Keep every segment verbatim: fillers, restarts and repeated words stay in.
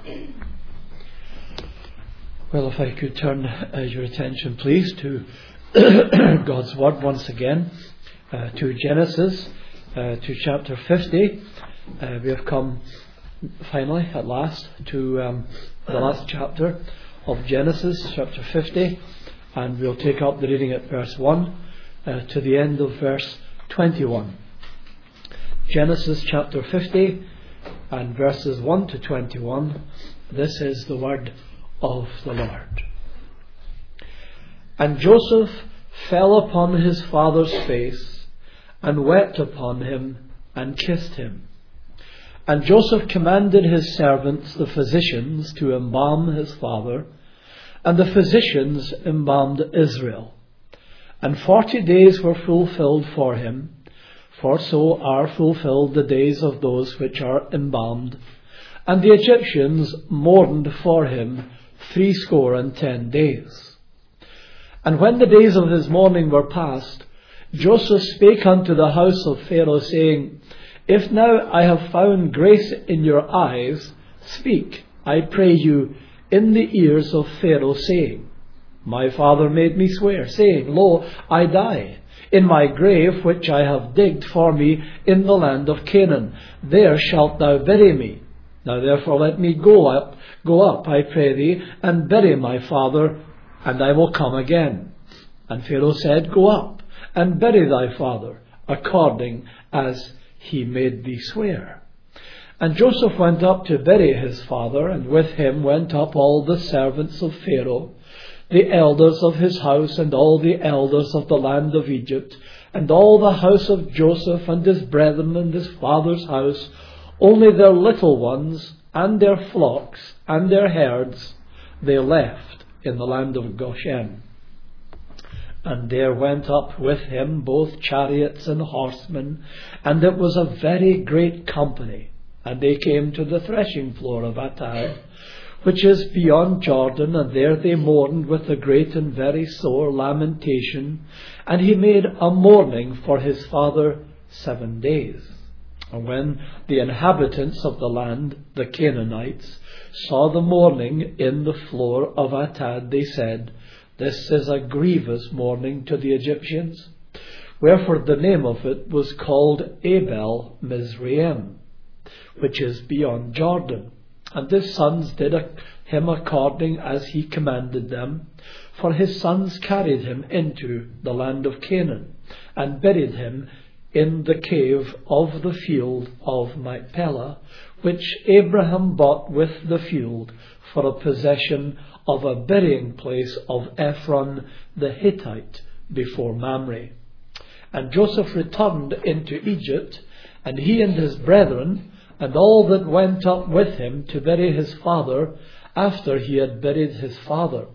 Well, if I could turn uh, your attention, please, to God's Word once again, uh, to Genesis, uh, to chapter fifty. Uh, we have come finally, at last, to um, the last chapter of Genesis, chapter fifty, and we'll take up the reading at verse one uh, to the end of verse twenty-one. Genesis chapter fifty and verses one to twenty-one. This is the word of the Lord. And Joseph fell upon his father's face, and wept upon him, and kissed him. And Joseph commanded his servants, the physicians, to embalm his father, and the physicians embalmed Israel. And forty days were fulfilled for him, for so are fulfilled the days of those which are embalmed. And the Egyptians mourned for him threescore and ten days. And when the days of his mourning were past, Joseph spake unto the house of Pharaoh, saying, If now I have found grace in your eyes, speak, I pray you, in the ears of Pharaoh, saying, My father made me swear, saying, Lo, I die in my grave which I have digged for me in the land of Canaan. There shalt thou bury me. Now therefore let me go up, go up, I pray thee, and bury my father, and I will come again. And Pharaoh said, Go up, and bury thy father, according as he made thee swear. And Joseph went up to bury his father, and with him went up all the servants of Pharaoh, the elders of his house, and all the elders of the land of Egypt, and all the house of Joseph, and his brethren, and his father's house. Only their little ones, and their flocks, and their herds, they left in the land of Goshen. And there went up with him both chariots and horsemen, and it was a very great company. And they came to the threshing floor of Atad, which is beyond Jordan, and there they mourned with a great and very sore lamentation. And he made a mourning for his father seven days. And when the inhabitants of the land, the Canaanites, saw the mourning in the floor of Atad, they said, This is a grievous mourning to the Egyptians. Wherefore the name of it was called Abel Mizraim, which is beyond Jordan. And his sons did him according as he commanded them. For his sons carried him into the land of Canaan, and buried him in the cave of the field of Machpelah, which Abraham bought with the field for a possession of a burying place of Ephron the Hittite before Mamre. And Joseph returned into Egypt, and he and his brethren, and all that went up with him to bury his father, after he had buried his father.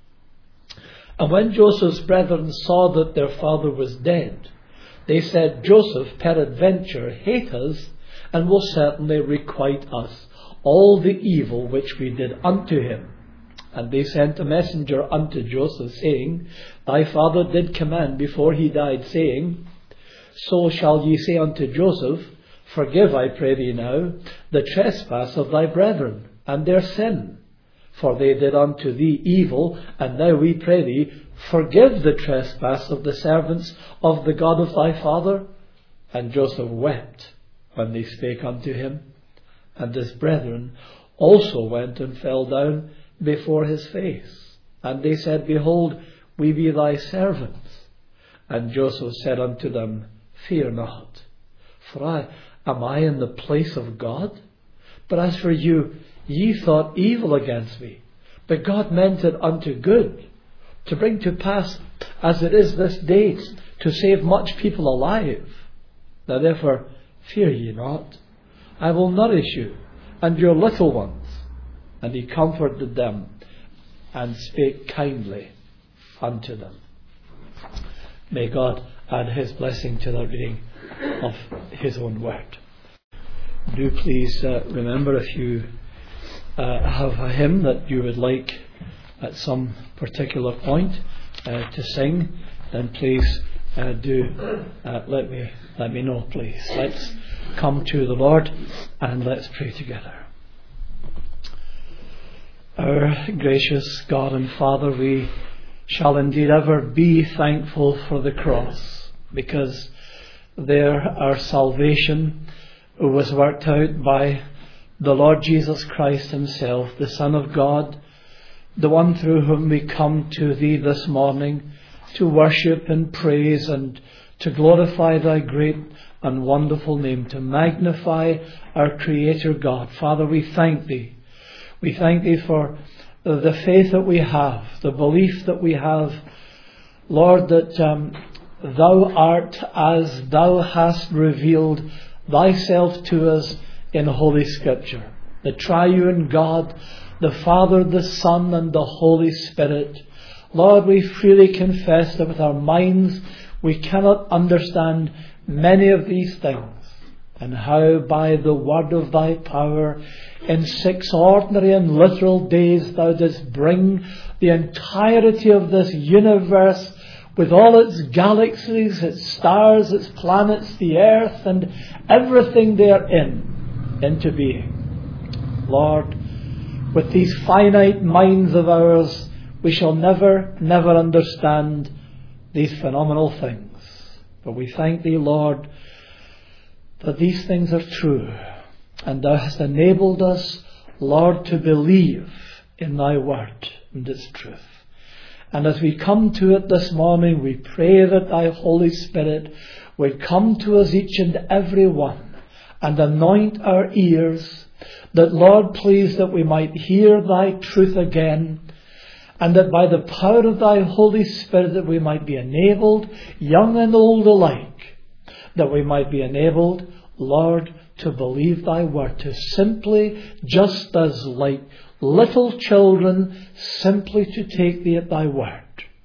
And when Joseph's brethren saw that their father was dead, they said, Joseph peradventure hate us, and will certainly requite us all the evil which we did unto him. And they sent a messenger unto Joseph, saying, Thy father did command before he died, saying, So shall ye say unto Joseph, Forgive, I pray thee now, the trespass of thy brethren, and their sin. For they did unto thee evil, and now we pray thee, Forgive the trespass of the servants of the God of thy father. And Joseph wept when they spake unto him. And his brethren also went and fell down before his face. And they said, Behold, we be thy servants. And Joseph said unto them, Fear not, for I am I in the place of God? But as for you, ye thought evil against me, but God meant it unto good, to bring to pass, as it is this day, to save much people alive. Now therefore, fear ye not. I will nourish you, and your little ones. And he comforted them, and spake kindly unto them. May God add his blessing to the reading of his own word. Do please uh, remember, if you uh, have a hymn that you would like at some particular point uh, to sing, then please uh, do uh, let me let me know, please. Let's come to the Lord and let's pray together. Our gracious God and Father, we shall indeed ever be thankful for the cross, because there our salvation was worked out by the Lord Jesus Christ himself, the Son of God, the one through whom we come to thee this morning to worship and praise and to glorify thy great and wonderful name, to magnify our Creator God. Father, we thank thee. We thank thee for the faith that we have, the belief that we have, Lord, that um, thou art as thou hast revealed thyself to us in Holy Scripture. The triune God, the Father, the Son, and the Holy Spirit. Lord, we freely confess that with our minds we cannot understand many of these things, and how by the word of thy power in six ordinary and literal days thou didst bring the entirety of this universe with all its galaxies, its stars, its planets, the earth and everything therein into being. Lord, with these finite minds of ours, we shall never, never understand these phenomenal things. But we thank thee, Lord, that these things are true, and thou hast enabled us, Lord, to believe in thy word and its truth. And as we come to it this morning, we pray that thy Holy Spirit would come to us each and every one and anoint our ears, that, Lord, please, that we might hear thy truth again, and that by the power of thy Holy Spirit that we might be enabled, young and old alike, that we might be enabled, Lord, to believe thy word, to simply, just as like little children, simply to take thee at thy word.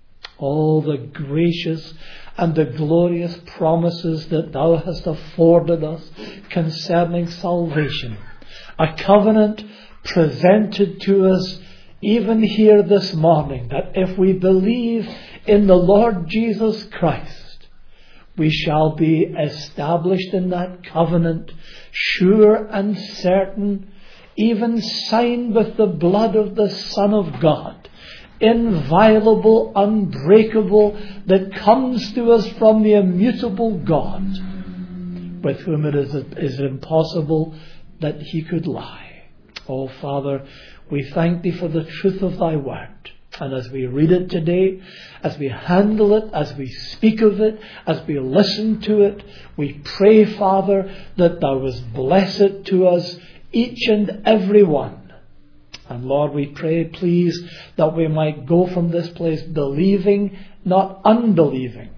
All the gracious and the glorious promises that thou hast afforded us concerning salvation. A covenant presented to us even here this morning, that if we believe in the Lord Jesus Christ, we shall be established in that covenant, sure and certain, even signed with the blood of the Son of God, inviolable, unbreakable, that comes to us from the immutable God, with whom it is, is impossible that he could lie. Oh, Father, we thank thee for the truth of thy word. And as we read it today, as we handle it, as we speak of it, as we listen to it, we pray, Father, that thou wouldst bless it to us, each and every one. And Lord, we pray, please, that we might go from this place believing, not unbelieving.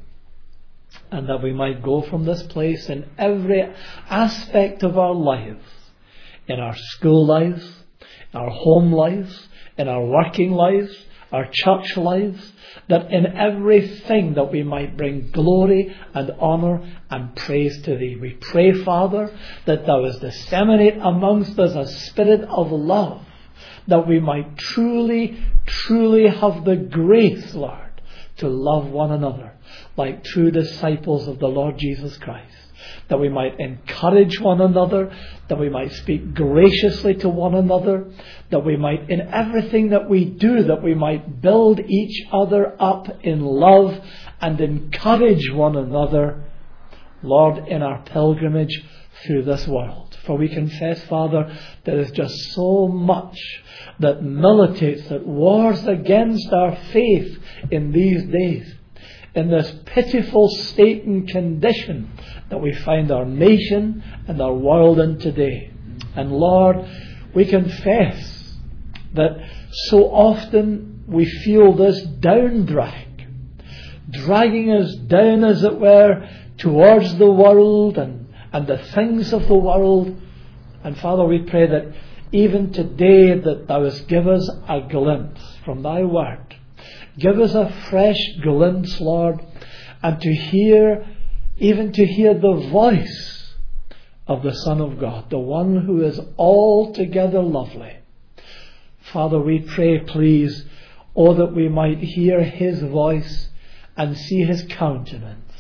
And that we might go from this place in every aspect of our lives, in our school lives, our home lives, in our working lives, our church lives, that in everything that we might bring glory and honour and praise to thee. We pray, Father, that thou wouldst disseminate amongst us a spirit of love, that we might truly, truly have the grace, Lord, to love one another like true disciples of the Lord Jesus Christ. That we might encourage one another, that we might speak graciously to one another, that we might, in everything that we do, that we might build each other up in love and encourage one another, Lord, in our pilgrimage through this world. For we confess, Father, there is just so much that militates, that wars against our faith in these days, in this pitiful state and condition that we find our nation and our world in today. And Lord, we confess that so often we feel this down drag, dragging us down, as it were, towards the world and, and the things of the world. And Father, we pray that even today that thou wouldst give us a glimpse from thy word. Give us a fresh glimpse, Lord, and to hear, even to hear the voice of the Son of God, the one who is altogether lovely. Father, we pray, please, oh, that we might hear his voice and see his countenance.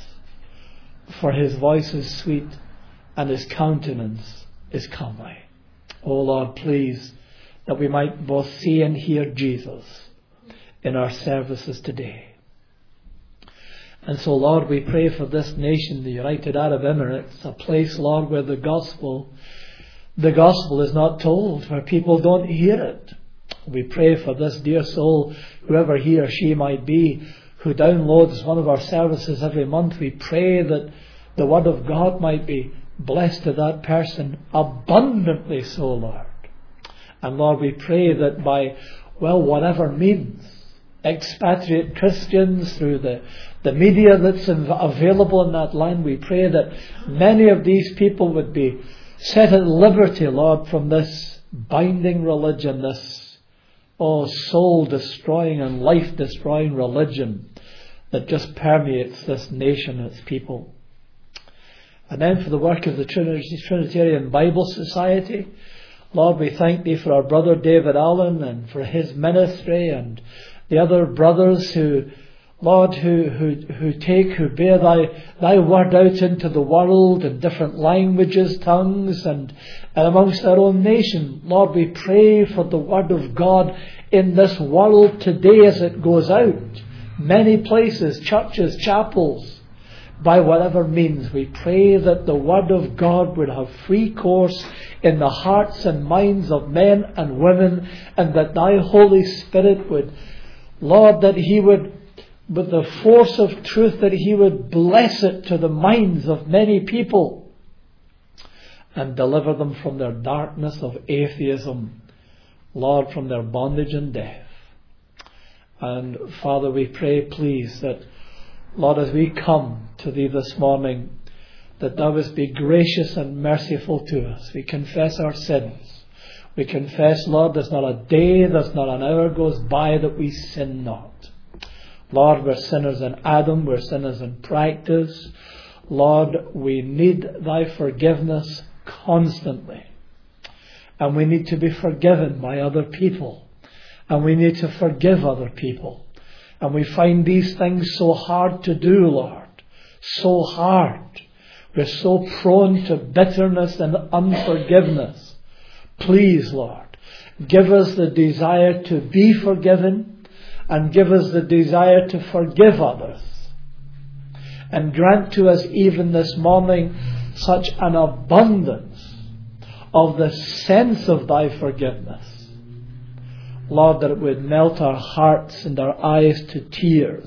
For his voice is sweet and his countenance is comely. Oh, Lord, please, that we might both see and hear Jesus in our services today. And so, Lord, we pray for this nation, the United Arab Emirates, a place, Lord, where the gospel, the gospel is not told, where people don't hear it. We pray for this dear soul, whoever he or she might be, who downloads one of our services every month. We pray that the Word of God might be blessed to that person abundantly so, Lord. And Lord, we pray that by, well, whatever means, expatriate Christians through the, the media that's available in that land, we pray that many of these people would be set at liberty, Lord, from this binding religion, this oh, soul-destroying and life-destroying religion that just permeates this nation and its people. And then for the work of the Trinitarian Bible Society, Lord, we thank Thee for our brother David Allen and for his ministry and the other brothers who, Lord, who, who, who take, who bear thy, thy word out into the world in different languages, tongues, and, and amongst our own nation. Lord, we pray for the word of God in this world today as it goes out. Many places, churches, chapels, by whatever means, we pray that the word of God would have free course in the hearts and minds of men and women, and that thy Holy Spirit would, Lord, that He would, with the force of truth, that He would bless it to the minds of many people and deliver them from their darkness of atheism, Lord, from their bondage and death. And Father, we pray, please, that, Lord, as we come to Thee this morning, that Thou wouldst be gracious and merciful to us. We confess our sins. We confess, Lord, there's not a day, there's not an hour goes by that we sin not. Lord, we're sinners in Adam, we're sinners in practice. Lord, we need Thy forgiveness constantly. And we need to be forgiven by other people. And we need to forgive other people. And we find these things so hard to do, Lord. So hard. We're so prone to bitterness and unforgiveness. Please, Lord, give us the desire to be forgiven and give us the desire to forgive others. And grant to us even this morning such an abundance of the sense of Thy forgiveness, Lord, that it would melt our hearts and our eyes to tears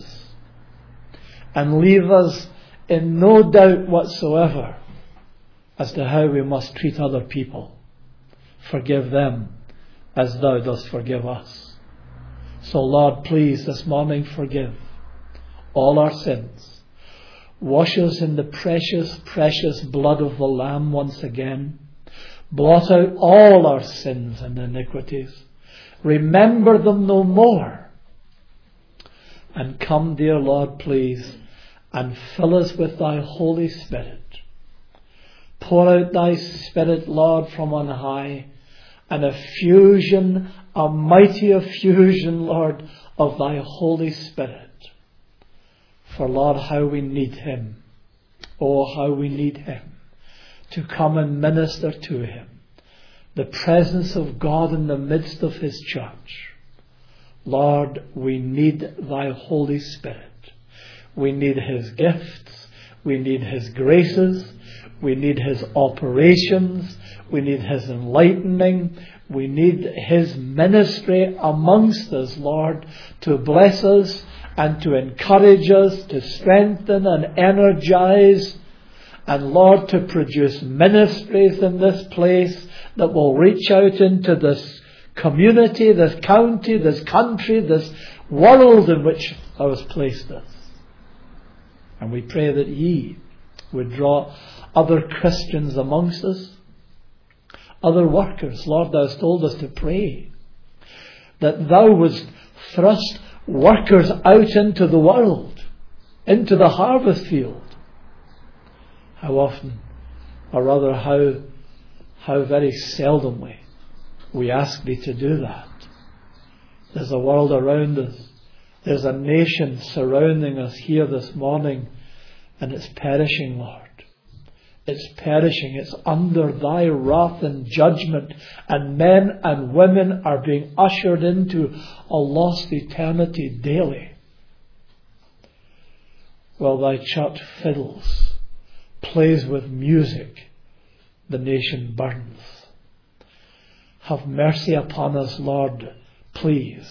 and leave us in no doubt whatsoever as to how we must treat other people. Forgive them as Thou dost forgive us. So, Lord, please this morning forgive all our sins. Wash us in the precious, precious blood of the Lamb once again. Blot out all our sins and iniquities. Remember them no more. And come, dear Lord, please, and fill us with Thy Holy Spirit. Pour out Thy Spirit, Lord, from on high, and a fusion, a mighty effusion, Lord, of Thy Holy Spirit. For, Lord, how we need Him. Oh, how we need Him to come and minister to Him. The presence of God in the midst of His church. Lord, we need Thy Holy Spirit. We need His gifts. We need His graces. We need His operations. We need His enlightening. We need His ministry amongst us, Lord, to bless us and to encourage us, to strengthen and energize, and Lord, to produce ministries in this place that will reach out into this community, this county, this country, this world in which Thou hast placed us. And we pray that Ye would draw other Christians amongst us, other workers. Lord, Thou hast told us to pray that Thou wouldst thrust workers out into the world, into the harvest field. How often, or rather how, how very seldomly we ask Thee to do that. There's a world around us. There's a nation surrounding us here this morning, and it's perishing, Lord. It's perishing. It's under thy wrath and judgment. And men and women are being ushered into a lost eternity daily. While thy church fiddles, plays with music, the nation burns. Have mercy upon us, Lord, please.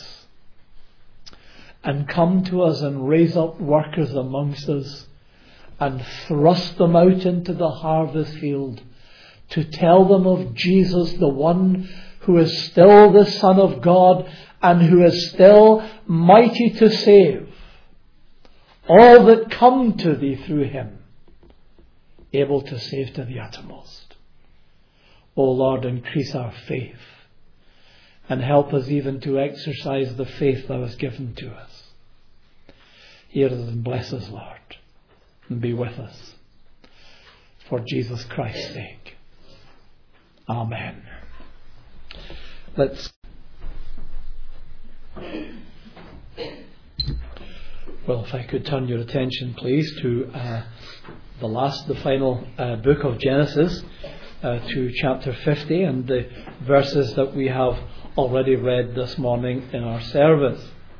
And come to us and raise up workers amongst us and thrust them out into the harvest field to tell them of Jesus, the one who is still the Son of God and who is still mighty to save all that come to thee through him, able to save to the uttermost. O Lord, increase our faith and help us even to exercise the faith thou hast given to us. Hear us and bless us, Lord, and be with us. For Jesus Christ's sake. Amen. Let's. Well, if I could turn your attention, please, to uh, the last, the final uh, book of Genesis, uh, to chapter fifty, and the verses that we have already read this morning in our service.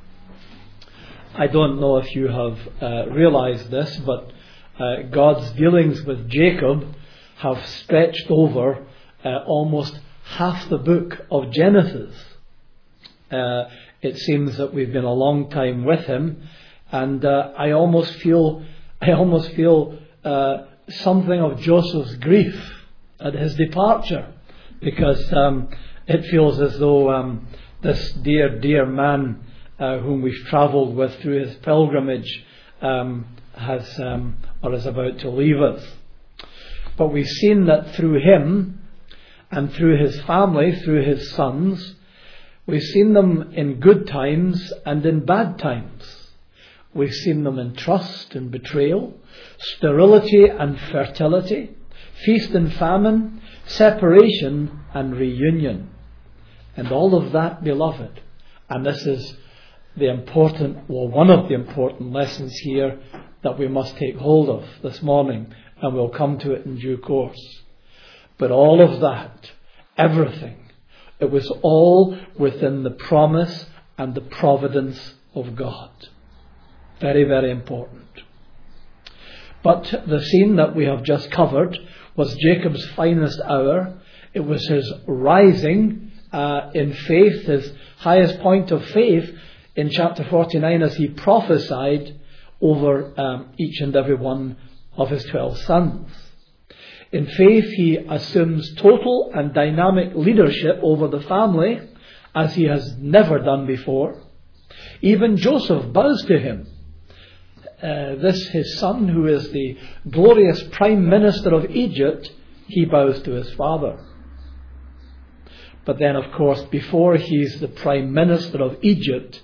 I don't know if you have uh, realized this, but uh, God's dealings with Jacob have stretched over uh, almost half the book of Genesis. Uh, it seems that we've been a long time with him, and uh, I almost feel, I almost feel uh, something of Joseph's grief at his departure, because um, it feels as though um, this dear, dear man Uh, whom we've travelled with through his pilgrimage um, has um, or is about to leave us. But we've seen that through him and through his family, through his sons, we've seen them in good times and in bad times. We've seen them in trust and betrayal, sterility and fertility, feast and famine, separation and reunion. And all of that, beloved, and this is the important, well, one of the important lessons here that we must take hold of this morning, and we'll come to it in due course. But all of that, everything, it was all within the promise and the providence of God. Very, very important. But the scene that we have just covered was Jacob's finest hour. It was his rising uh, in faith, his highest point of faith, in chapter forty-nine, as he prophesied over um, each and every one of his twelve sons. In faith, he assumes total and dynamic leadership over the family, as he has never done before. Even Joseph bows to him. Uh, this, his son, who is the glorious prime minister of Egypt, he bows to his father. But then, of course, before he's the prime minister of Egypt,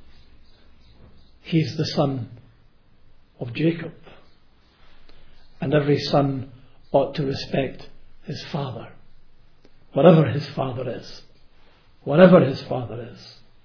he's the son of Jacob. And every son ought to respect his father. Whatever his father is. Whatever his father is.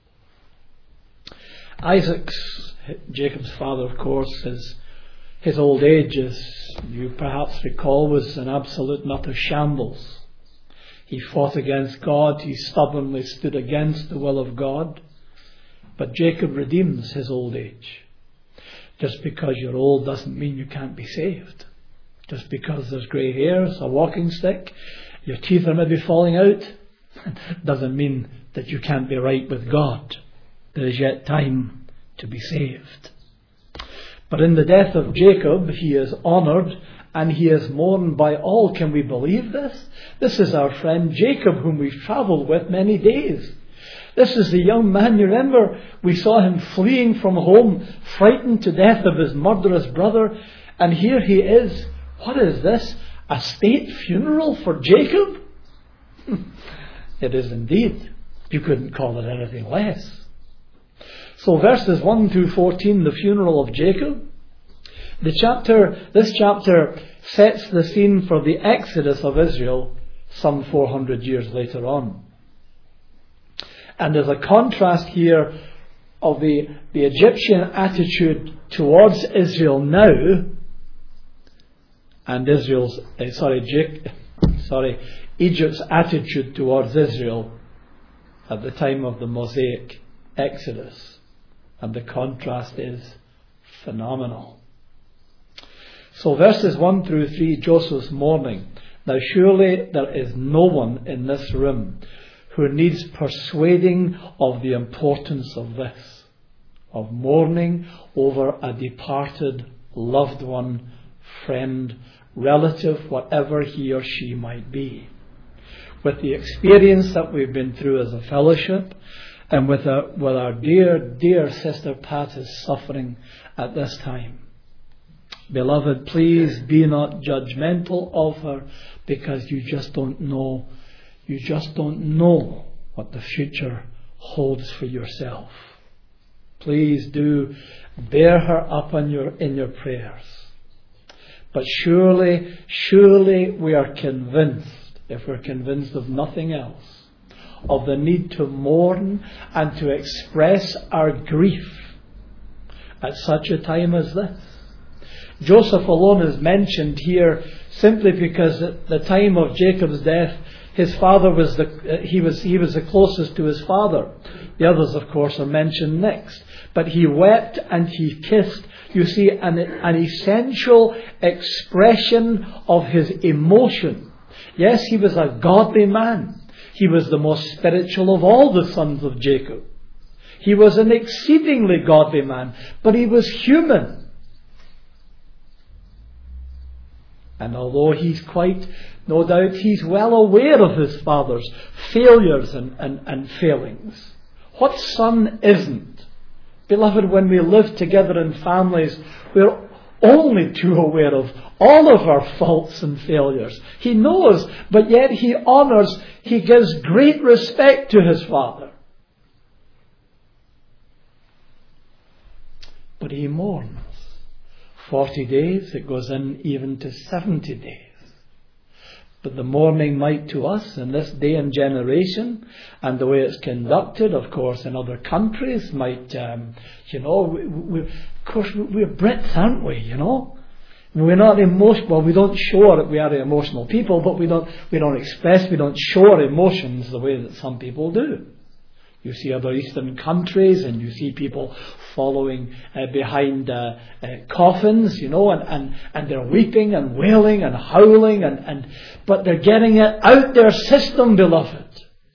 Isaac's, Jacob's father, of course, his, his old age, as you perhaps recall, was an absolute and utter shambles. He fought against God. He stubbornly stood against the will of God. But Jacob redeems his old age. Just because you're old doesn't mean you can't be saved. Just because there's grey hairs, a walking stick, your teeth are maybe falling out, doesn't mean that you can't be right with God. There is yet time to be saved. But in the death of Jacob, he is honoured and he is mourned by all. Can we believe this? This is our friend Jacob, whom we've travelled with many days. This is the young man, you remember, we saw him fleeing from home, frightened to death of his murderous brother. And here he is. What is this? A state funeral for Jacob? It is indeed. You couldn't call it anything less. So verses one through fourteen, the funeral of Jacob. The chapter, this chapter sets the scene for the exodus of Israel some four hundred years later on. And there's a contrast here of the, the Egyptian attitude towards Israel now and Israel's, uh, sorry, Jake, sorry, Egypt's attitude towards Israel at the time of the Mosaic Exodus. And the contrast is phenomenal. So verses one through three, Joseph's mourning. Now surely there is no one in this room who needs persuading of the importance of this, of mourning over a departed loved one, friend, relative, whatever he or she might be. With the experience that we've been through as a fellowship, and with our, with our dear, dear sister Pat is suffering at this time. Beloved, please be not judgmental of her, because you just don't know, you just don't know what the future holds for yourself. Please do bear her up on your, in your prayers. But surely, surely we are convinced, if we're convinced of nothing else, of the need to mourn and to express our grief at such a time as this. Joseph alone is mentioned here simply because at the time of Jacob's death, his father was the he was he was the closest to his father. The others, of course, are mentioned next. But he wept and he kissed. You see, an, an essential expression of his emotion. Yes, he was a godly man. He was the most spiritual of all the sons of Jacob. He was an exceedingly godly man, but he was human. And although he's quite, no doubt, he's well aware of his father's failures and, and, and failings. What son isn't? Beloved, when we live together in families, we're only too aware of all of our faults and failures. He knows, but yet he honours, he gives great respect to his father. But he mourns. Forty days, it goes in even to seventy days. But the mourning might to us in this day and generation, and the way it's conducted, of course, in other countries, might, um, you know, we, we, of course, we're Brits, aren't we, you know? We're not emotional, well, we don't show it, we are emotional people, but we don't, we don't express, we don't show our emotions the way that some people do. You see other Eastern countries, and you see people following uh, behind uh, uh, coffins, you know, and, and, and they're weeping and wailing and howling, and, and but they're getting it out their system, beloved.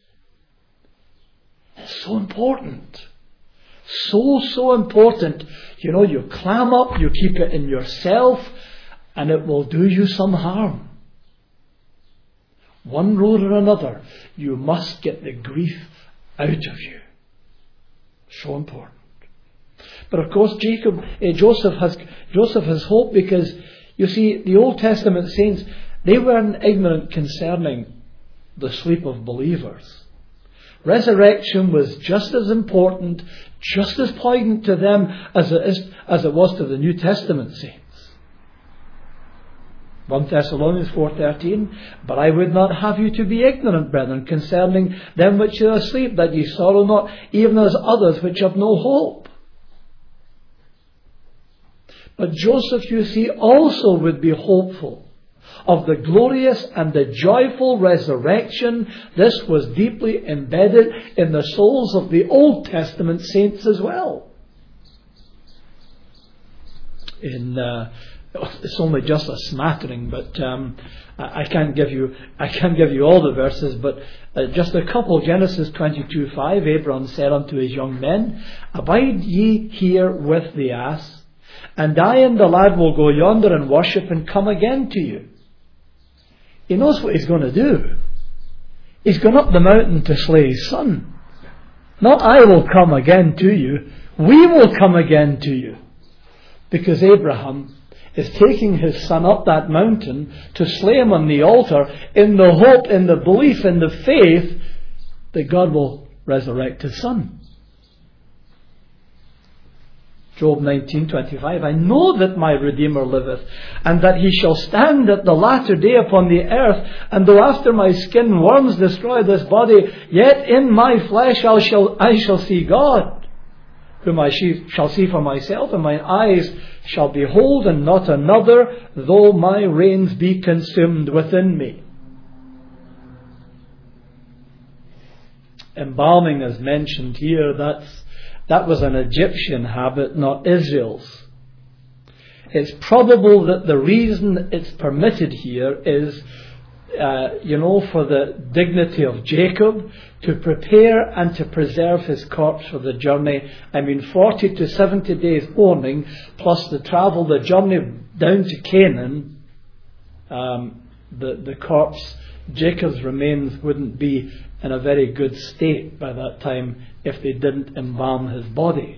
It's so important. So, so important. You know, you clam up, you keep it in yourself, and it will do you some harm. One road or another, you must get the grief out of you. So important. But of course, Jacob, uh, Joseph has Joseph has hope, because you see, the Old Testament saints, they weren't ignorant concerning the sleep of believers. Resurrection was just as important, just as poignant to them as it is, as it was to the New Testament saints. First Thessalonians four thirteen, but I would not have you to be ignorant, brethren, concerning them which are asleep, that ye sorrow not, even as others which have no hope. But Joseph, you see, also would be hopeful of the glorious and the joyful resurrection. This was deeply embedded in the souls of the Old Testament saints as well. In uh, It's only just a smattering, but um, I can't give you I can't give you all the verses, but uh, just a couple. Genesis twenty-two five, Abraham said unto his young men, abide ye here with the ass, and I and the lad will go yonder and worship and come again to you. He knows what he's going to do. He's gone up the mountain to slay his son. Not I will come again to you, we will come again to you. Because Abraham is taking his son up that mountain to slay him on the altar, in the hope, in the belief, in the faith that God will resurrect his son. Job nineteen twenty-five, I know that my Redeemer liveth, and that he shall stand at the latter day upon the earth, and though after my skin worms destroy this body, yet in my flesh I shall, I shall see God. whom I shall see for myself, and mine eyes shall behold, and not another, though my reins be consumed within me. Embalming is mentioned here. That's, that was an Egyptian habit, not Israel's. It's probable that the reason it's permitted here is, uh, you know, for the dignity of Jacob, to prepare and to preserve his corpse for the journey. I mean, forty to seventy days mourning, plus the travel, the journey down to Canaan, um, the, the corpse, Jacob's remains wouldn't be in a very good state by that time if they didn't embalm his body.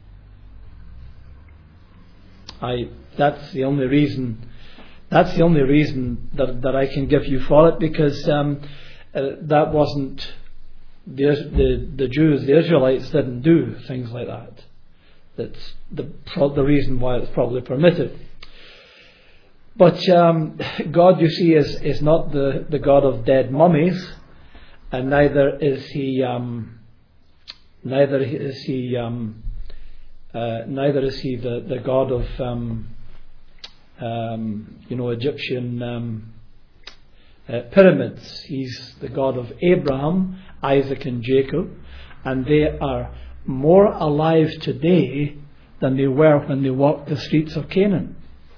I, that's the only reason, that's the only reason that, that I can give you for it, because um, uh, that wasn't, the, the, the Jews, the Israelites didn't do things like that. That's the, the reason why it's probably permitted. But um, God, you see, is, is not the, the God of dead mummies, and neither is he, um, neither is he, um, Uh, neither is he the, the God of um, um, you know, Egyptian um, uh, pyramids. He's the God of Abraham, Isaac and Jacob, and they are more alive today than they were when they walked the streets of Canaan.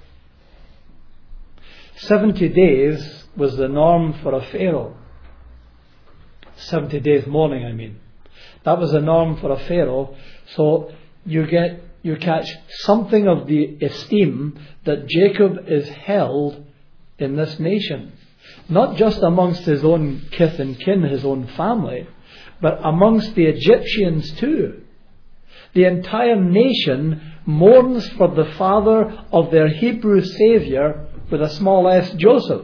Seventy days was the norm for a pharaoh. Seventy days mourning, I mean. That was the norm for a pharaoh. So you get, you catch something of the esteem that Jacob is held in this nation. Not just amongst his own kith and kin, his own family, but amongst the Egyptians too. The entire nation mourns for the father of their Hebrew Saviour with a small s, Joseph.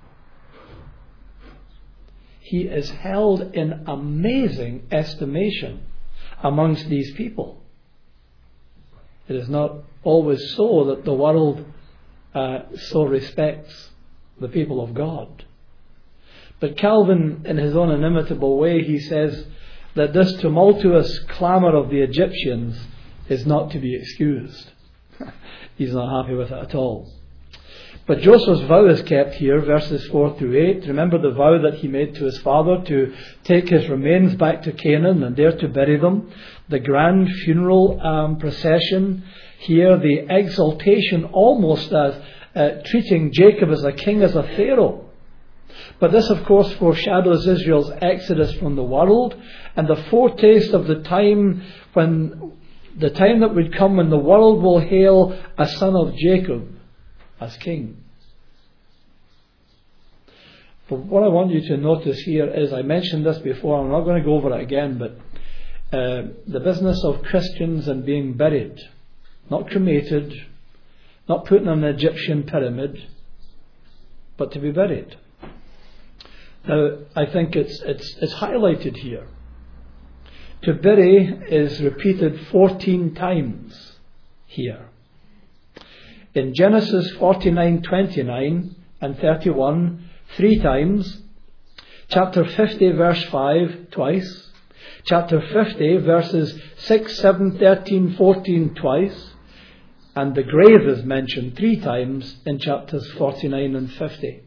He is held in amazing estimation amongst these people. It is not always so that the world uh, so respects the people of God. But Calvin, in his own inimitable way, he says that this tumultuous clamour of the Egyptians is not to be excused. He's not happy with it at all. But Joseph's vow is kept here, verses four through eight. Remember the vow that he made to his father to take his remains back to Canaan and there to bury them. The grand funeral um, procession here, the exaltation almost as uh, treating Jacob as a king, as a pharaoh. But this, of course, foreshadows Israel's exodus from the world and the foretaste of the time when the time that would come when the world will hail a son of Jacob as king. But what I want you to notice here is, I mentioned this before, I'm not going to go over it again, but uh, the business of Christians and being buried, not cremated, not put in an Egyptian pyramid, but to be buried. Now, I think it's it's it's highlighted here. To bury is repeated fourteen times here. In Genesis forty-nine, twenty-nine and thirty-one, three times. Chapter fifty, verse five, twice. Chapter fifty, verses six, seven, thirteen, fourteen, twice. And the grave is mentioned three times in chapters forty-nine and fifty.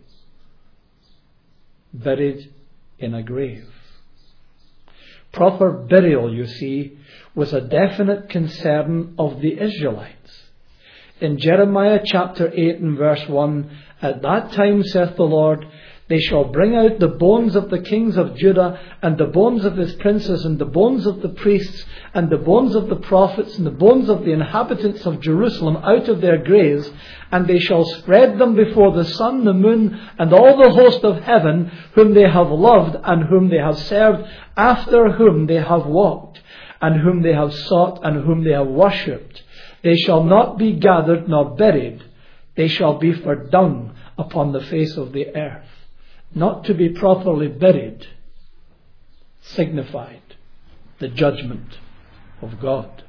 Buried in a grave. Proper burial, you see, was a definite concern of the Israelites. In Jeremiah chapter eight and verse one, at that time, saith the Lord, they shall bring out the bones of the kings of Judah, and the bones of his princes, and the bones of the priests, and the bones of the prophets, and the bones of the inhabitants of Jerusalem out of their graves, and they shall spread them before the sun, the moon, and all the host of heaven, whom they have loved, and whom they have served, after whom they have walked, and whom they have sought, and whom they have worshipped. They shall not be gathered nor buried. They shall be for dung upon the face of the earth. Not to be properly buried signified the judgment of God.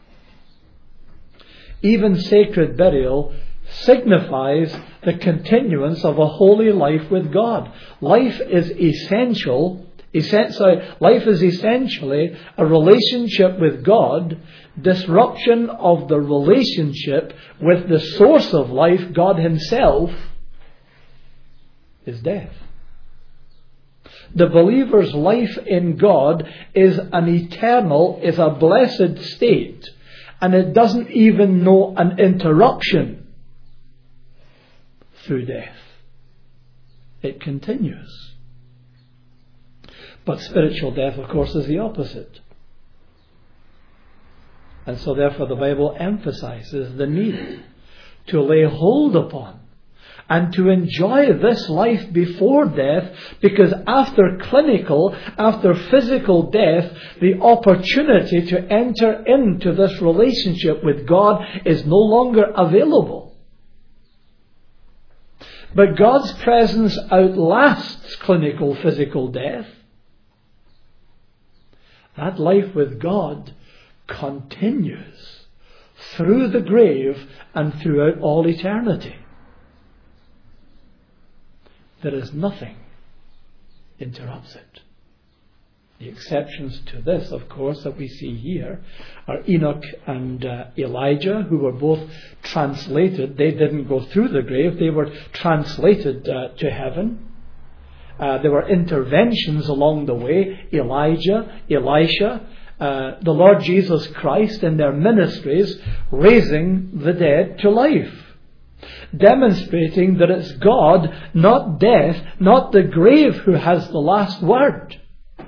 Even sacred burial signifies the continuance of a holy life with God. Life is essential Life is essentially a relationship with God. Disruption of the relationship with the source of life, God Himself, is death. The believer's life in God is an eternal, is a blessed state, and it doesn't even know an interruption through death. It continues. But spiritual death, of course, is the opposite. And so therefore the Bible emphasizes the need to lay hold upon and to enjoy this life before death, because after clinical, after physical death, the opportunity to enter into this relationship with God is no longer available. But God's presence outlasts clinical physical death. That life with God continues through the grave and throughout all eternity. There is nothing interrupts it. The exceptions to this, of course, that we see here are Enoch and uh, Elijah, who were both translated. They didn't go through the grave, they were translated uh, to heaven. Uh, there were interventions along the way. Elijah, Elisha, uh, the Lord Jesus Christ in their ministries, raising the dead to life. Demonstrating that it's God, not death, not the grave, who has the last word.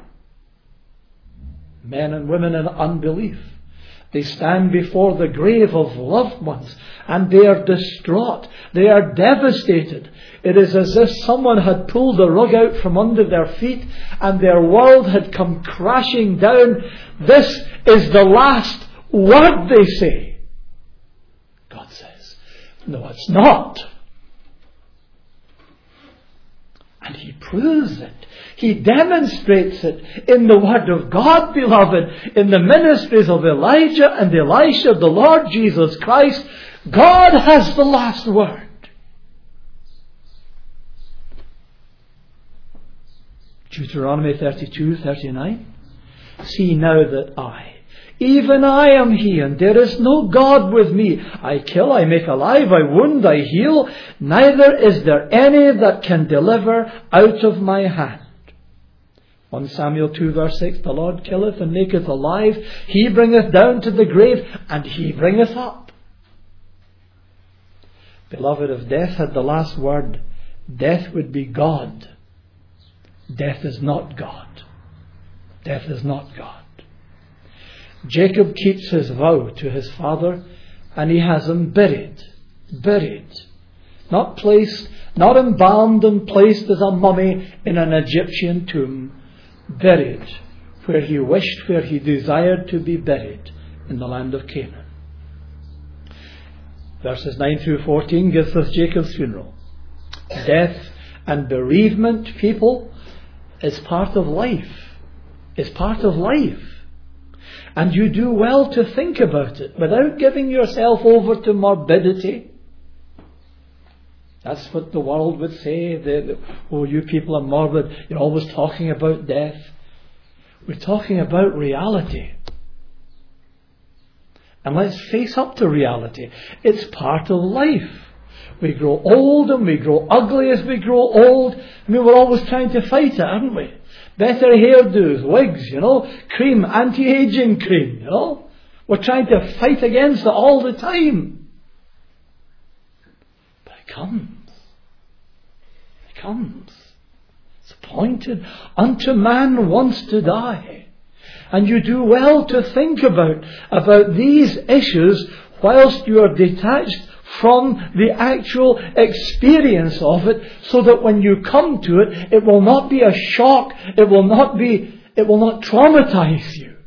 Men and women in unbelief, they stand before the grave of loved ones and they are distraught. They are devastated. It is as if someone had pulled the rug out from under their feet and their world had come crashing down. This is the last word, they say. God says, no, it's not. And He proves it. He demonstrates it in the Word of God, beloved, in the ministries of Elijah and Elisha, the Lord Jesus Christ. God has the last word. Deuteronomy thirty-two, thirty-nine. See now that I, even I am He, and there is no God with me. I kill, I make alive, I wound, I heal. Neither is there any that can deliver out of my hand. First Samuel two verse six, the Lord killeth and maketh alive. He bringeth down to the grave, and He bringeth up. Beloved, if death had the last word, death would be God. Death is not God. Death is not God. Jacob keeps his vow to his father, and he has him buried. Buried. Not placed, not embalmed and placed as a mummy in an Egyptian tomb. Buried where he wished, where he desired to be buried, in the land of Canaan. Verses nine through fourteen gives us Jacob's funeral. Death and bereavement, people, is part of life. Is part of life. And you do well to think about it without giving yourself over to morbidity. That's what the world would say. They, they, oh, you people are morbid. You're always talking about death. We're talking about reality. And let's face up to reality. It's part of life. We grow old and we grow ugly as we grow old. I mean, we're always trying to fight it, aren't we? Better hairdos, wigs, you know, cream, anti-aging cream, you know. We're trying to fight against it all the time. But it comes. It comes. It's appointed unto man once to die. And you do well to think about, about these issues whilst you are detached from the actual experience of it, so that when you come to it, it will not be a shock, it will not be, it will not traumatize you.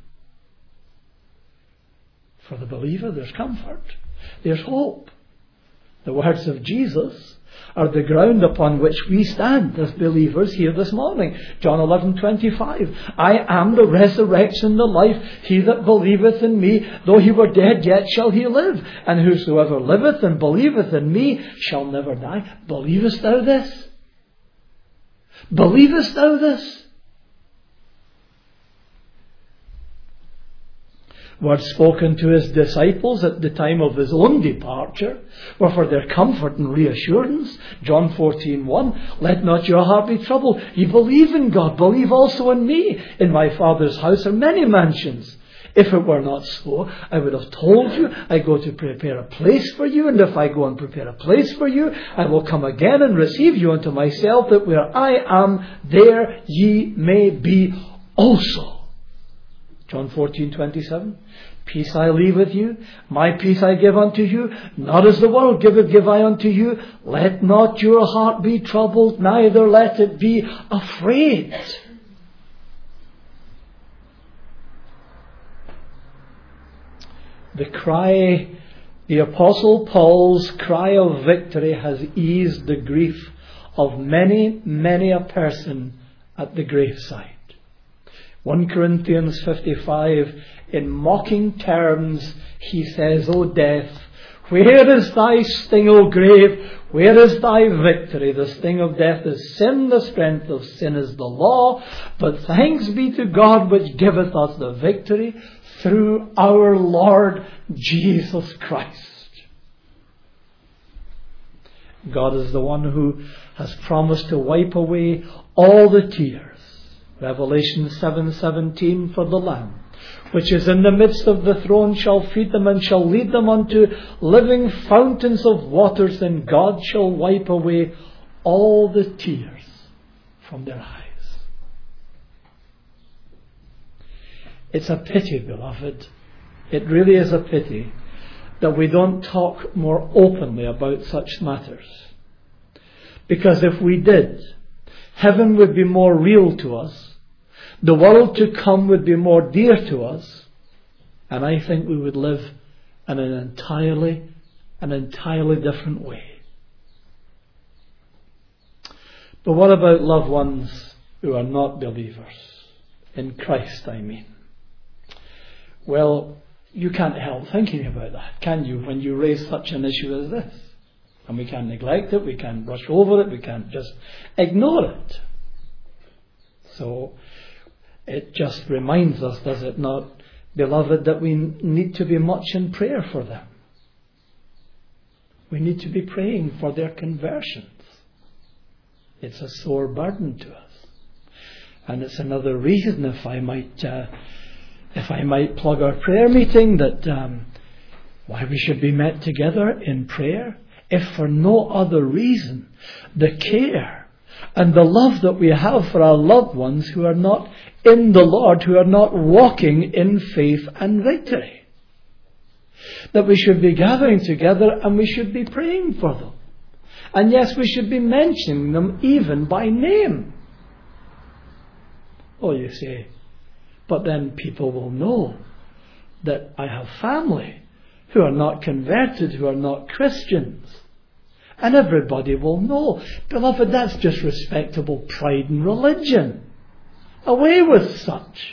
For the believer, there's comfort, there's hope. The words of Jesus are the ground upon which we stand as believers here this morning. John eleven twenty-five. I am the resurrection and the life. He that believeth in me, though he were dead, yet shall he live. And whosoever liveth and believeth in me shall never die. Believest thou this? Believest thou this? Words spoken to his disciples at the time of his own departure were for their comfort and reassurance. John fourteen one, let not your heart be troubled. You believe in God, believe also in me. In my Father's house are many mansions. If it were not so, I would have told you, I go to prepare a place for you, and if I go and prepare a place for you, I will come again and receive you unto myself, that where I am, there ye may be also. John fourteen twenty-seven, peace I leave with you, my peace I give unto you, not as the world giveth give I unto you. Let not your heart be troubled, neither let it be afraid. The cry, the Apostle Paul's cry of victory has eased the grief of many, many a person at the graveside. First Corinthians fifty-five, in mocking terms, he says, O death, where is thy sting, O grave? Where is thy victory? The sting of death is sin, the strength of sin is the law. But thanks be to God which giveth us the victory through our Lord Jesus Christ. God is the one who has promised to wipe away all the tears. Revelation seven seventeen, for the Lamb, which is in the midst of the throne, shall feed them and shall lead them unto living fountains of waters, and God shall wipe away all the tears from their eyes. It's a pity, beloved, it really is a pity that we don't talk more openly about such matters. Because if we did, heaven would be more real to us, the world to come would be more dear to us, and I think we would live in an entirely, an entirely different way. But what about loved ones who are not believers? In Christ, I mean. Well, you can't help thinking about that, can you, when you raise such an issue as this? And we can't neglect it, we can't brush over it, we can't just ignore it. So, it just reminds us, does it not, beloved, that we need to be much in prayer for them. We need to be praying for their conversions. It's a sore burden to us. And it's another reason, if I might, uh, if I might plug our prayer meeting, that um, why we should be met together in prayer, if for no other reason, the care and the love that we have for our loved ones who are not in the Lord, who are not walking in faith and victory. That we should be gathering together and we should be praying for them. And yes, we should be mentioning them even by name. Oh, you say, but then people will know that I have family who are not converted, who are not Christians. And everybody will know. Beloved, that's just respectable pride in religion. Away with such.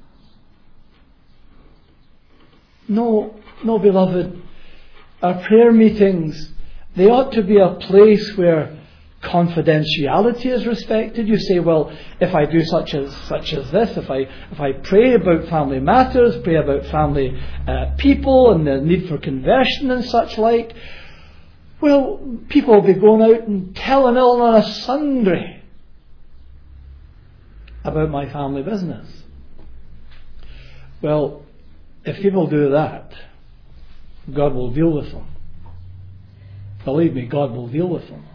No, no, beloved. Our prayer meetings, they ought to be a place where confidentiality is respected. You say, well, if I do such as such as this, if I if I pray about family matters, pray about family uh, people and the need for conversion and such like, well, people will be going out and telling all on a sundry about my family business. Well, if people do that, God will deal with them. Believe me, God will deal with them.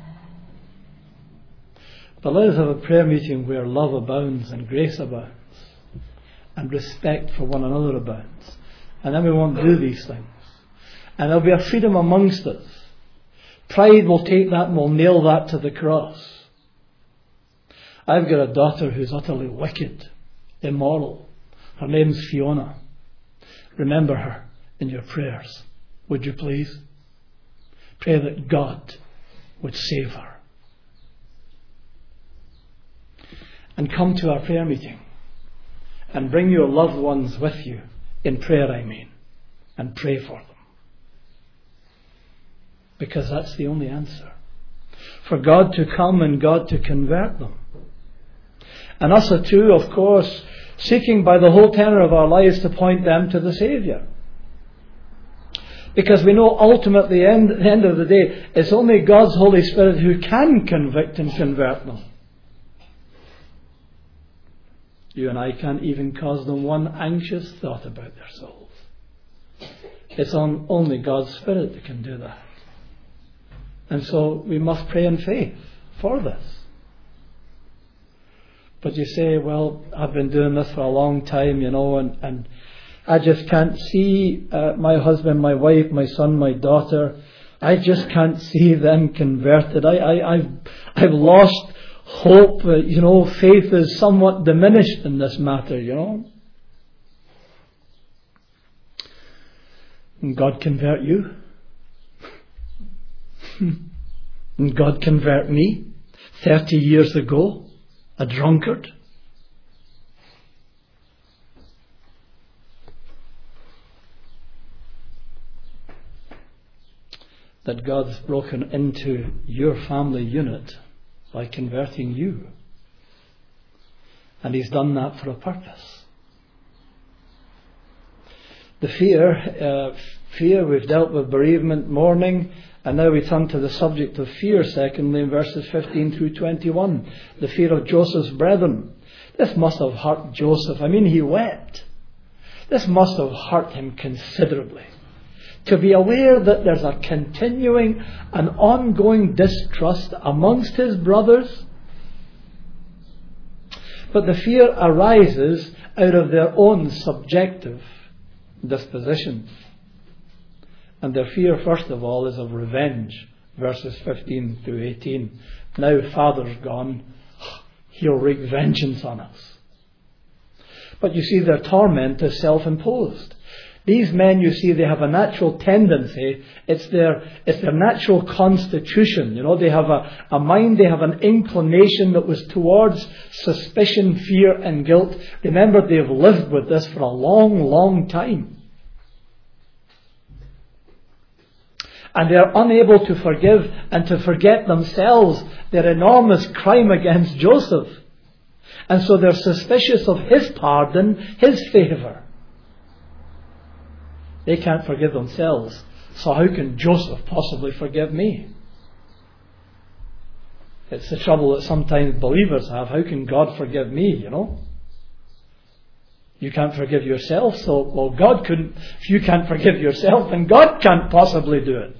But let us have a prayer meeting where love abounds and grace abounds and respect for one another abounds. And then we won't do these things. And there'll be a freedom amongst us. Pride will take that and will nail that to the cross. I've got a daughter who's utterly wicked, immoral. Her name's Fiona. Remember her in your prayers, would you please? Pray that God would save her. And come to our prayer meeting and bring your loved ones with you, in prayer I mean, and pray for them. Because that's the only answer. For God to come and God to convert them. And us too, of course, seeking by the whole tenor of our lives to point them to the Saviour. Because we know ultimately, at the end of the day, it's only God's Holy Spirit who can convict and convert them. You and I can't even cause them one anxious thought about their souls. It's on, only God's Spirit that can do that. And so we must pray in faith for this. But you say, well, I've been doing this for a long time, you know, and, and I just can't see uh, my husband, my wife, my son, my daughter. I just can't see them converted. I, I, I've, I've lost hope. Uh, you know, faith is somewhat diminished in this matter, you know. And God convert you. And God convert me thirty years ago, a drunkard. That God's broken into your family unit by converting you. And He's done that for a purpose. The fear, uh, fear, we've dealt with bereavement, mourning, and now we turn to the subject of fear, secondly, in verses fifteen through twenty-one. The fear of Joseph's brethren. This must have hurt Joseph. I mean, he wept. This must have hurt him considerably. To be aware that there's a continuing and ongoing distrust amongst his brothers. But the fear arises out of their own subjective dispositions. And their fear, first of all, is of revenge. Verses fifteen through eighteen. Now Father's gone, He'll wreak vengeance on us. But you see, their torment is self-imposed. These men, you see, they have a natural tendency. It's their, it's their natural constitution. You know, they have a, a mind, they have an inclination that was towards suspicion, fear and guilt. Remember, they've lived with this for a long, long time. And they're unable to forgive and to forget themselves their enormous crime against Joseph. And so they're suspicious of his pardon, his favour. They can't forgive themselves. So how can Joseph possibly forgive me? It's the trouble that sometimes believers have. How can God forgive me, you know? You can't forgive yourself, so, well, God couldn't. If you can't forgive yourself, then God can't possibly do it.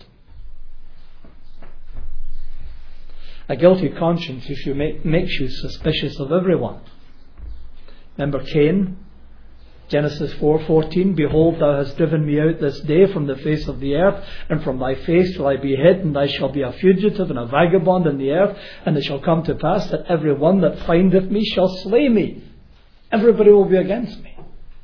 A guilty conscience, if you make, makes you suspicious of everyone. Remember Cain? Genesis four fourteen, behold, thou hast driven me out this day from the face of the earth, and from thy face shall I be hid, and I shall be a fugitive and a vagabond in the earth, and it shall come to pass that every one that findeth me shall slay me. Everybody will be against me.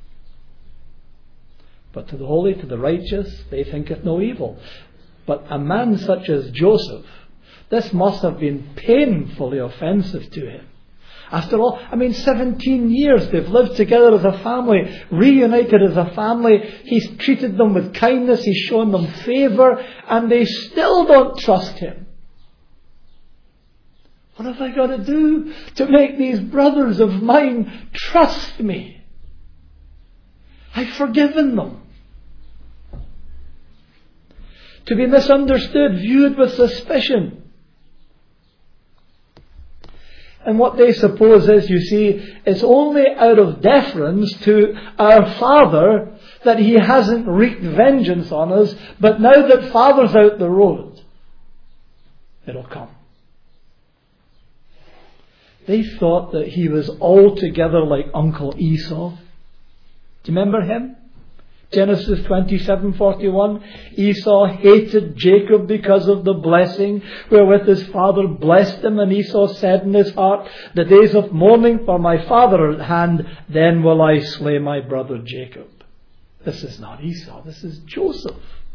But to the holy, to the righteous, they thinketh no evil. But a man such as Joseph, this must have been painfully offensive to him. After all, I mean, seventeen years they've lived together as a family, reunited as a family. He's treated them with kindness, he's shown them favour, and they still don't trust him. What have I got to do to make these brothers of mine trust me? I've forgiven them. To be misunderstood, viewed with suspicion. And what they suppose is, you see, it's only out of deference to our Father that He hasn't wreaked vengeance on us, but now that Father's out the road, it'll come. They thought that He was altogether like Uncle Esau. Do you remember him? Genesis twenty-seven forty-one. Esau hated Jacob because of the blessing wherewith his father blessed him, and Esau said in his heart, the days of mourning for my father are at hand, then will I slay my brother Jacob. This is not Esau, this is Joseph.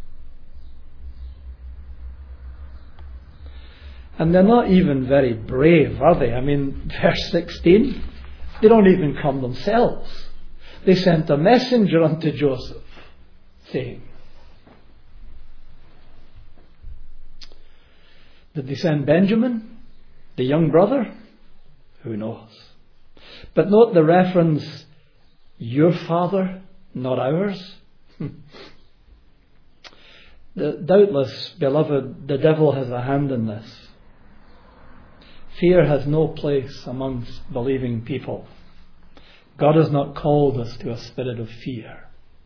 And they're not even very brave, are they? I mean, verse sixteen, they don't even come themselves. They sent a messenger unto Joseph, saying, did they send Benjamin, the young brother? Who knows? But note the reference your Father, not ours? Doubtless, beloved, the devil has a hand in this. Fear has no place amongst believing people. God has not called us to a spirit of fear.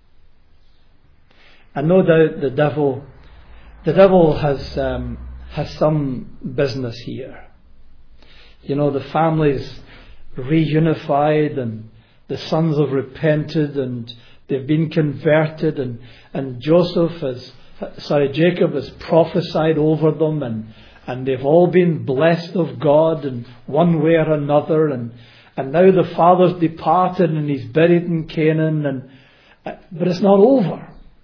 And no doubt the devil, the devil has um, has some business here. You know, the family's reunified and the sons have repented and they've been converted, and, and Joseph has, sorry, Jacob has prophesied over them, and, and they've all been blessed of God in one way or another, and, and now the father's departed and he's buried in Canaan, and but it's not over.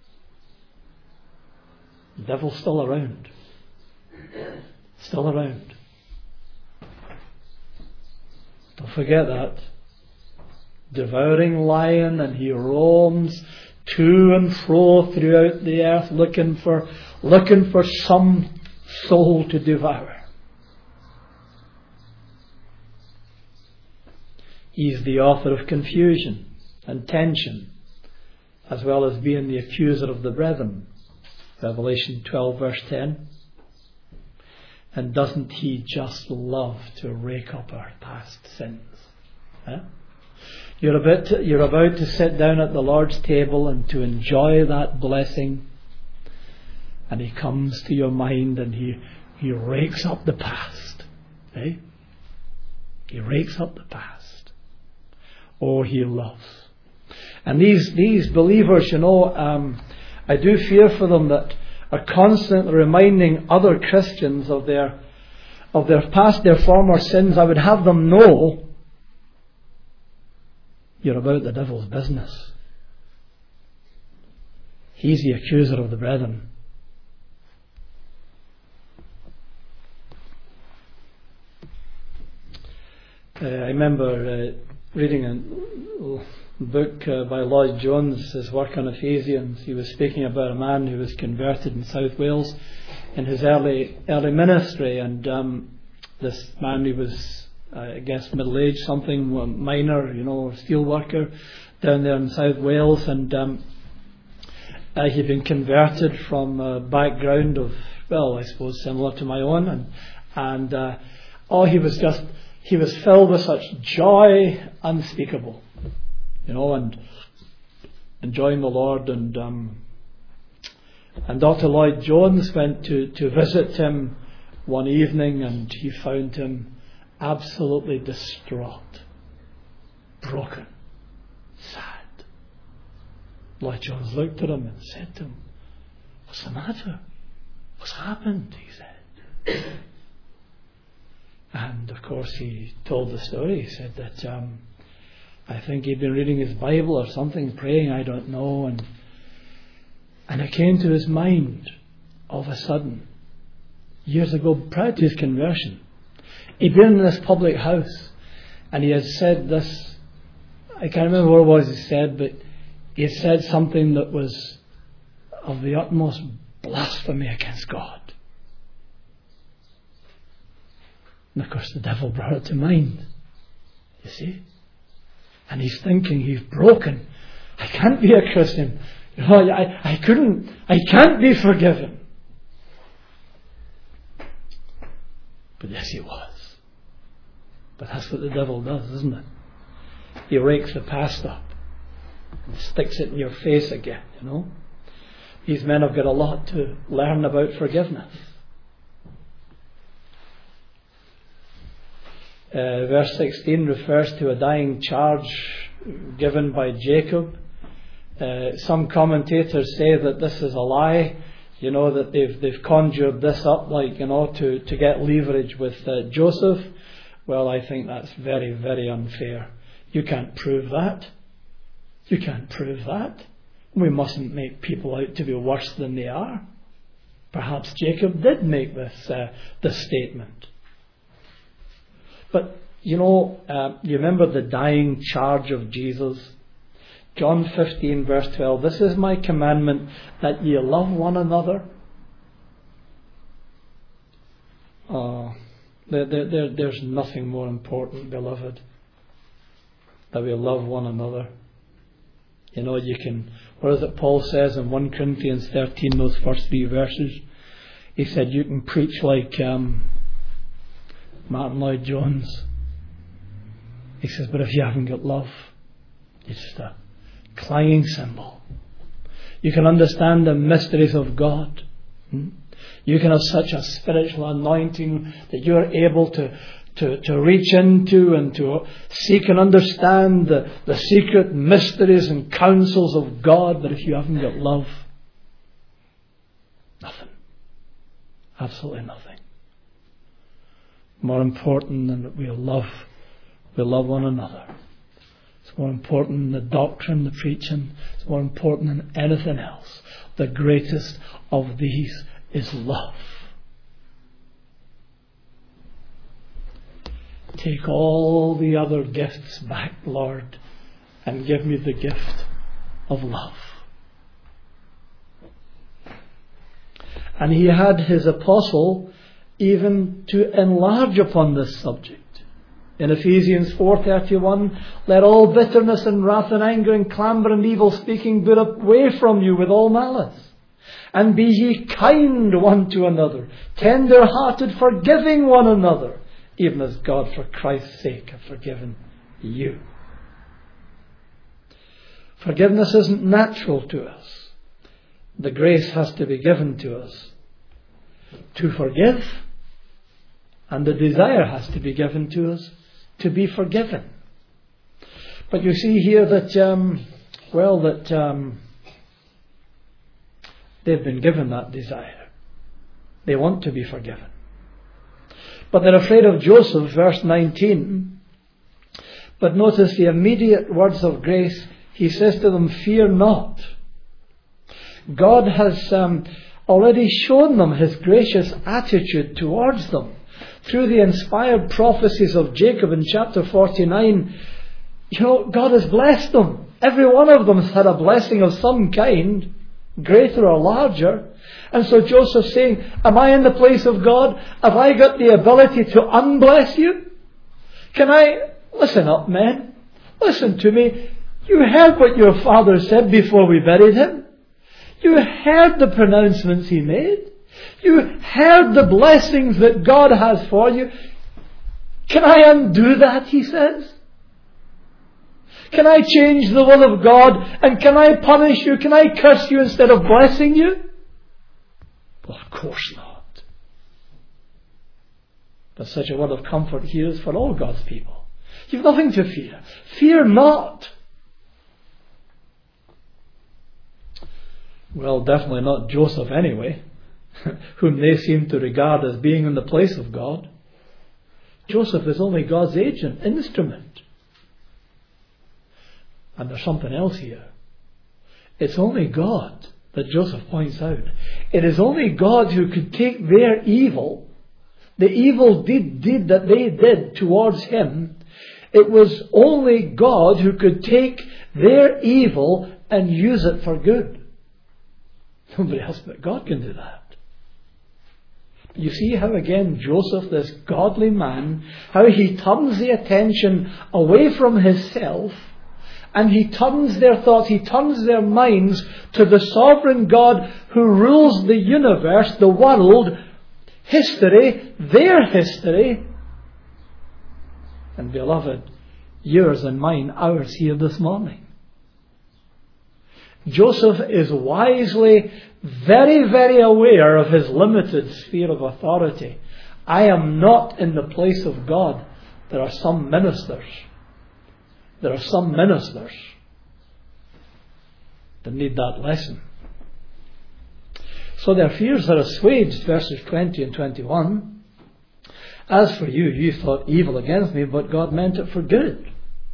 The devil's still around. Still around. Don't forget that. Devouring lion, and he roams to and fro throughout the earth looking for looking for some soul to devour. He's the author of confusion and tension, as well as being the accuser of the brethren. Revelation twelve verse ten. And doesn't he just love to rake up our past sins? Huh? You're about to, you're about to sit down at the Lord's table and to enjoy that blessing, and he comes to your mind and he he rakes up the past. Eh? He rakes up the past. Oh, he loves. And these these believers, you know, um, I do fear for them that are constantly reminding other Christians of their of their past, their former sins. I would have them know you're about the devil's business. He's the accuser of the brethren. Uh, I remember uh, reading a book uh, by Lloyd Jones, his work on Ephesians. He was speaking about a man who was converted in South Wales in his early early ministry, and um, this man, he was, I guess, middle-aged, something minor, you know, steel worker down there in South Wales, and um, uh, he'd been converted from a background of, well, I suppose similar to my own, and and uh, oh, he was just he was filled with such joy unspeakable, you know, and enjoying the Lord, and um, and Doctor Lloyd Jones went to to visit him one evening, and he found him absolutely distraught, broken, sad. Lloyd Jones looked at him and said to him, "What's the matter? What's happened?" he said. And of course he told the story. He said that um, I think he'd been reading his Bible or something, praying, I don't know, and and it came to his mind all of a sudden, years ago, prior to his conversion. He'd been in this public house, and he had said this, I can't remember what it was he said, but he had said something that was of the utmost blasphemy against God. And of course the devil brought it to mind, you see. And he's thinking, he's broken. I can't be a Christian. You know, I, I couldn't, I can't be forgiven. But yes, he was. But that's what the devil does, isn't it? He rakes the past up and sticks it in your face again, you know. These men have got a lot to learn about forgiveness. Uh, verse sixteen refers to a dying charge given by Jacob. Uh, some commentators say that this is a lie, you know, that they've they've conjured this up, like, you know, to, to get leverage with uh, Joseph. Well, I think that's very, very unfair. You can't prove that. You can't prove that. We mustn't make people out to be worse than they are. Perhaps Jacob did make this uh, this statement. But, you know, uh, you remember the dying charge of Jesus? John fifteen verse twelve, "This is my commandment, that ye love one another." Oh, there, there, there, there's nothing more important, beloved, that we love one another. You know, you can, what is it Paul says in First Corinthians thirteen, those first three verses? He said, you can preach like um, Martin Lloyd-Jones. He says, but if you haven't got love, it's just a clanging cymbal. You can understand the mysteries of God. Hmm? You can have such a spiritual anointing that you're able to, to, to reach into and to seek and understand the, the secret mysteries and counsels of God. But if you haven't got love, nothing. Absolutely nothing. More important than that we love, we love one another. It's more important than the doctrine, the preaching. It's more important than anything else. The greatest of these is love. Take all the other gifts back, Lord, and give me the gift of love. And he had his apostle even to enlarge upon this subject. In Ephesians four thirty-one, let all bitterness and wrath and anger and clamour and evil speaking be away from you with all malice. And be ye kind one to another, tender-hearted, forgiving one another, even as God for Christ's sake hath forgiven you. Forgiveness isn't natural to us. The grace has to be given to us to forgive, and the desire has to be given to us to be forgiven. But you see here that, um, well, that um, they've been given that desire. They want to be forgiven. But they're afraid of Joseph, verse nineteen. But notice the immediate words of grace. He says to them, fear not. God has um, already shown them his gracious attitude towards them. Through the inspired prophecies of Jacob in chapter forty-nine, you know, God has blessed them. Every one of them has had a blessing of some kind, greater or larger. And so Joseph's saying, am I in the place of God? Have I got the ability to unbless you? Can I, listen up, men. Listen to me. You heard what your father said before we buried him. You heard the pronouncements he made. You heard the blessings that God has for you. Can I undo that, he says? Can I change the will of God? And can I punish you? Can I curse you instead of blessing you? Well, of course not. But such a word of comfort here is for all God's people. You've nothing to fear. Fear not. Well, definitely not Joseph anyway, whom they seem to regard as being in the place of God. Joseph is only God's agent, instrument. And there's something else here. It's only God that Joseph points out. It is only God who could take their evil, the evil deed, deed that they did towards him. It was only God who could take their evil and use it for good. Nobody else but God can do that. You see how again Joseph, this godly man, how he turns the attention away from himself, and he turns their thoughts, he turns their minds to the sovereign God who rules the universe, the world, history, their history. And beloved, yours and mine, ours here this morning. Joseph is wisely, very, very aware of his limited sphere of authority. I am not in the place of God. There are some ministers. There are some ministers that need that lesson. So their fears are assuaged, verses twenty and twenty-one. As for you, you thought evil against me, but God meant it for good.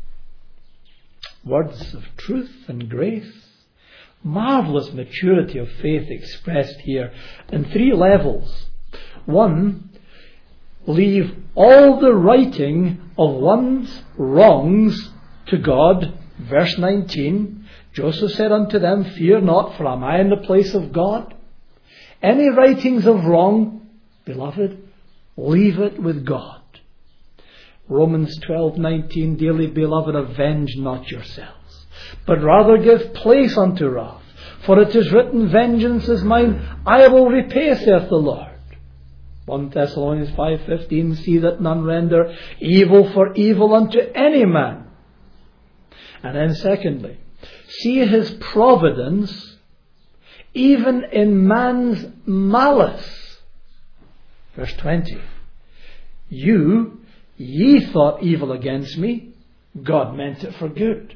Words of truth and grace. Marvellous maturity of faith expressed here in three levels. One, leave all the righting of one's wrongs to God. Verse nineteen, Joseph said unto them, fear not, for am I in the place of God? Any writings of wrong, beloved, leave it with God. Romans twelve nineteen, dearly beloved, avenge not yourselves, but rather give place unto wrath. For it is written, Vengeance is mine, I will repay, saith the Lord. First Thessalonians five fifteen, See that none render evil for evil unto any man. And then secondly, see his providence even in man's malice. Verse twenty, You, ye thought evil against me, God meant it for good.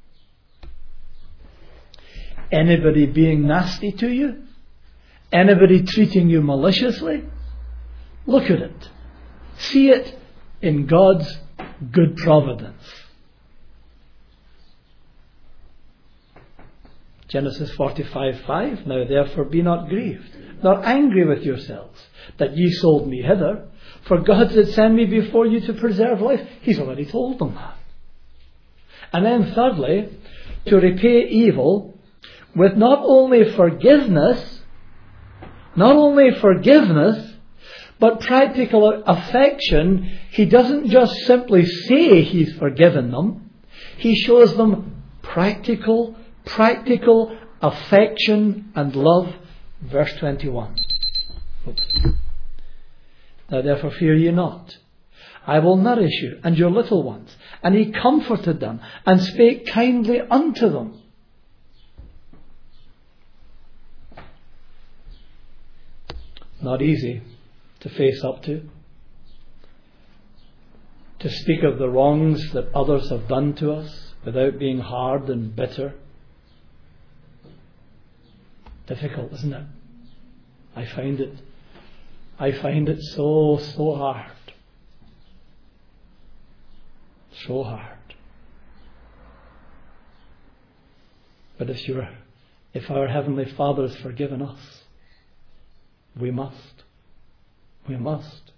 Anybody being nasty to you? Anybody treating you maliciously? Look at it. See it in God's good providence. Genesis forty-five five, Now therefore be not grieved, nor angry with yourselves, that ye sold me hither, for God did send me before you to preserve life. He's already told them that. And then thirdly, to repay evil with not only forgiveness, not only forgiveness, but practical affection. He doesn't just simply say he's forgiven them. He shows them practical, practical affection and love. Verse twenty-one. Oops. Now therefore fear ye not. I will nourish you and your little ones. And he comforted them and spake kindly unto them. Not easy to face up to. To speak of the wrongs that others have done to us without being hard and bitter. Difficult, isn't it? I find it. I find it so, so hard. So hard. But if you're, if our Heavenly Father has forgiven us, we must. We must.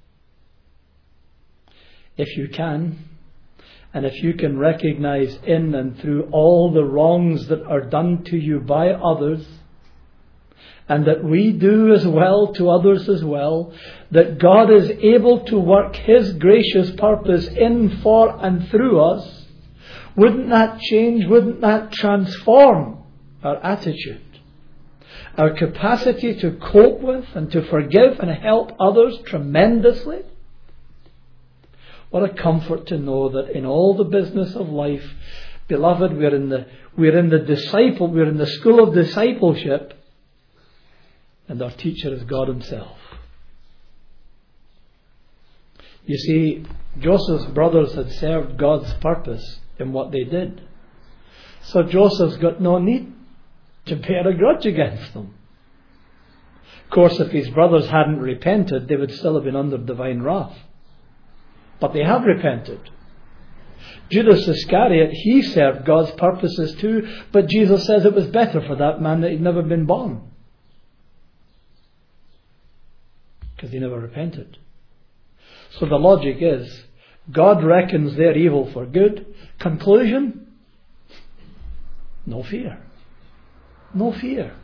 If you can, and if you can recognize in and through all the wrongs that are done to you by others, and that we do as well to others as well, that God is able to work His gracious purpose in, for and through us, wouldn't that change, wouldn't that transform our attitude? Our capacity to cope with and to forgive and help others tremendously? What a comfort to know that in all the business of life, beloved, we're in the we're in the disciple, we're in the school of discipleship, and our teacher is God Himself. You see, Joseph's brothers had served God's purpose in what they did. So Joseph's got no need to bear a grudge against them. Of course, if his brothers hadn't repented, they would still have been under divine wrath. But they have repented. Judas Iscariot, he served God's purposes too, but Jesus says it was better for that man that he'd never been born. Because he never repented. So the logic is, God reckons their evil for good. Conclusion? No fear. No fear.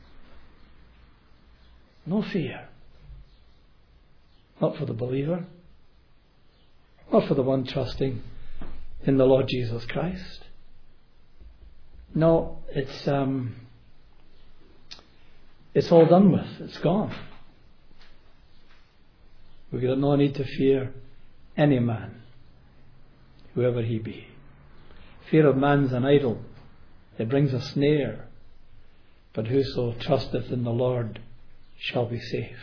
No fear. Not for the believer. Not for the one trusting in the Lord Jesus Christ. No, it's um, it's all done with. It's gone. We've got no need to fear any man, whoever he be. Fear of man's an idol. It brings a snare. But whoso trusteth in the Lord shall be safe.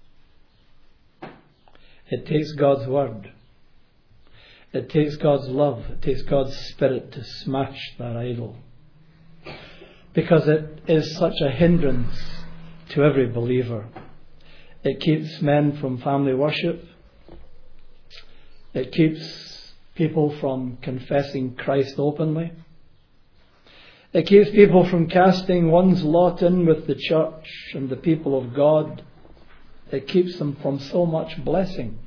It takes God's word. It takes God's love. It takes God's Spirit to smash that idol. Because it is such a hindrance to every believer. It keeps men from family worship. It keeps people from confessing Christ openly. It keeps people from casting one's lot in with the church and the people of God. It keeps them from so much blessing.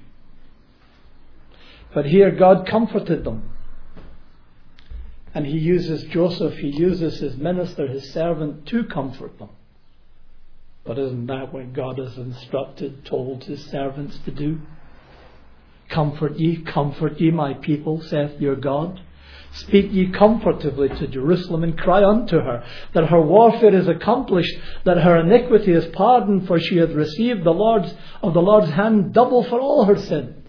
But here God comforted them. And He uses Joseph, He uses his minister, his servant to comfort them. But isn't that what God has instructed, told His servants to do? Comfort ye, comfort ye, my people, saith your God. Speak ye comfortably to Jerusalem, and cry unto her that her warfare is accomplished, that her iniquity is pardoned, for she hath received the Lord's of the Lord's hand double for all her sins.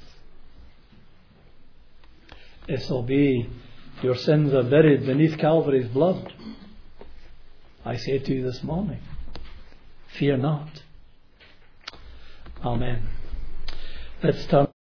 If so be your sins are buried beneath Calvary's blood, I say to you this morning, fear not. Amen. Let's turn